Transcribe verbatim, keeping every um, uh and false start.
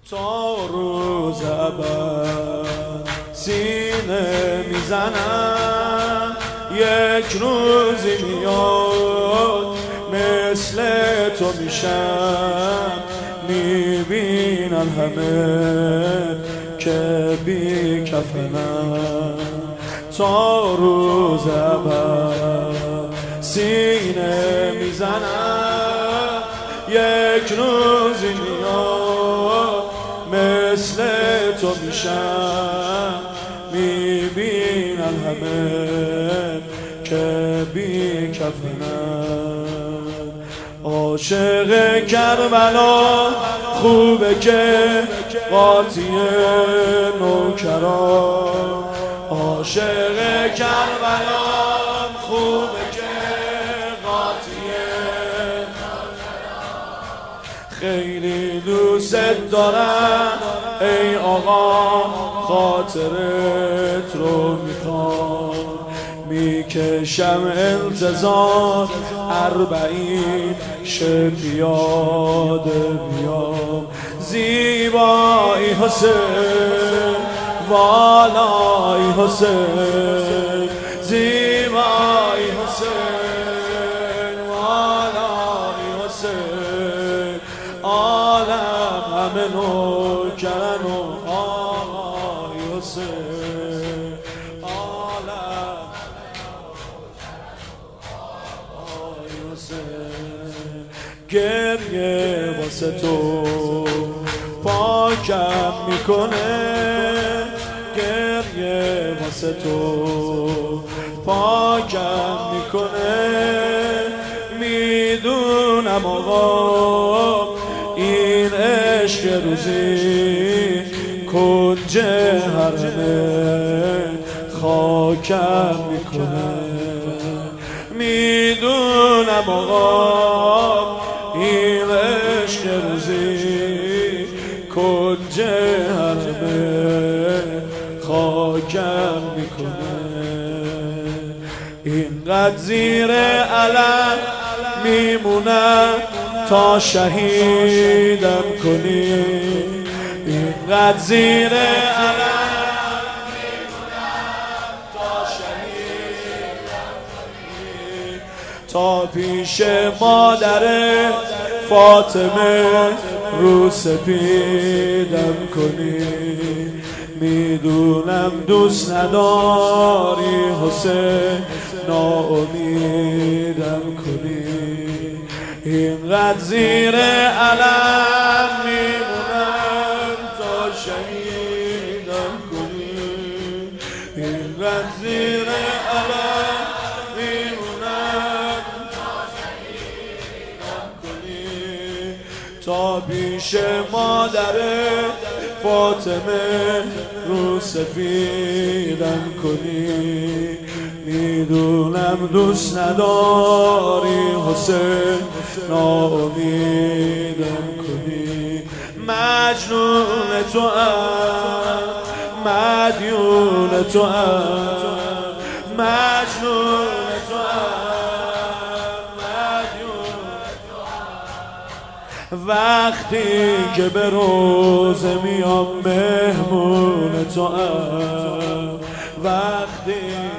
تا روز ابد سینه میزنم، یک روزی میاد مثل تو میشم، میبینن همه که بی کفنم. تا روز ابد سینه میزنم، یک روزی میاد مثل تو میشم، میبینن همه که بی کفنم. عاشق کربلا خوبه که قاطی نوکران، عاشق کربلا خوبه که قاطی نوکران. خیلی دوست دارم ای آقا، خاطرت رو میخوام، میکشم انتظار اربعین شه پیاده بیام. زیبایی حسین والای حسین، زیبایی حسین والای حسین، عالم همه نوکرن و آقای حسین، عالم آقای حسین. گریه واسه تو پاکم میکنه، گریه واسه تو پاکم میکنه. میدونم آقا این عشق روزی کنج حرمه خاکم میکنه. میدونم آقا این عشق روزی کنج حرمه خاکم میکنه. اینقدر زیر علم میمونم تا شهیدم کنی، اینقدر زیر علم میمونم تا شهیدم کنی، تا پیش مادر فاطمه رو سپیدم کنی. میدونم دوست نداری حسین، ناامیدم کنی. اینقدر زیر علم میمونم تا شهیدم کنی، اینقدر زیر علم میمونم تا شهیدم کنی، تا پیش مادر فاطمه رو سفیدم کنی. میدونم دوست نداری حسین، ناامیدم کنی. مجنون تو ام، مدیون تو ام، مجنون تو ام، مدیون تو ام. وقتی که به روزه میام مهمون تو ام، وقتی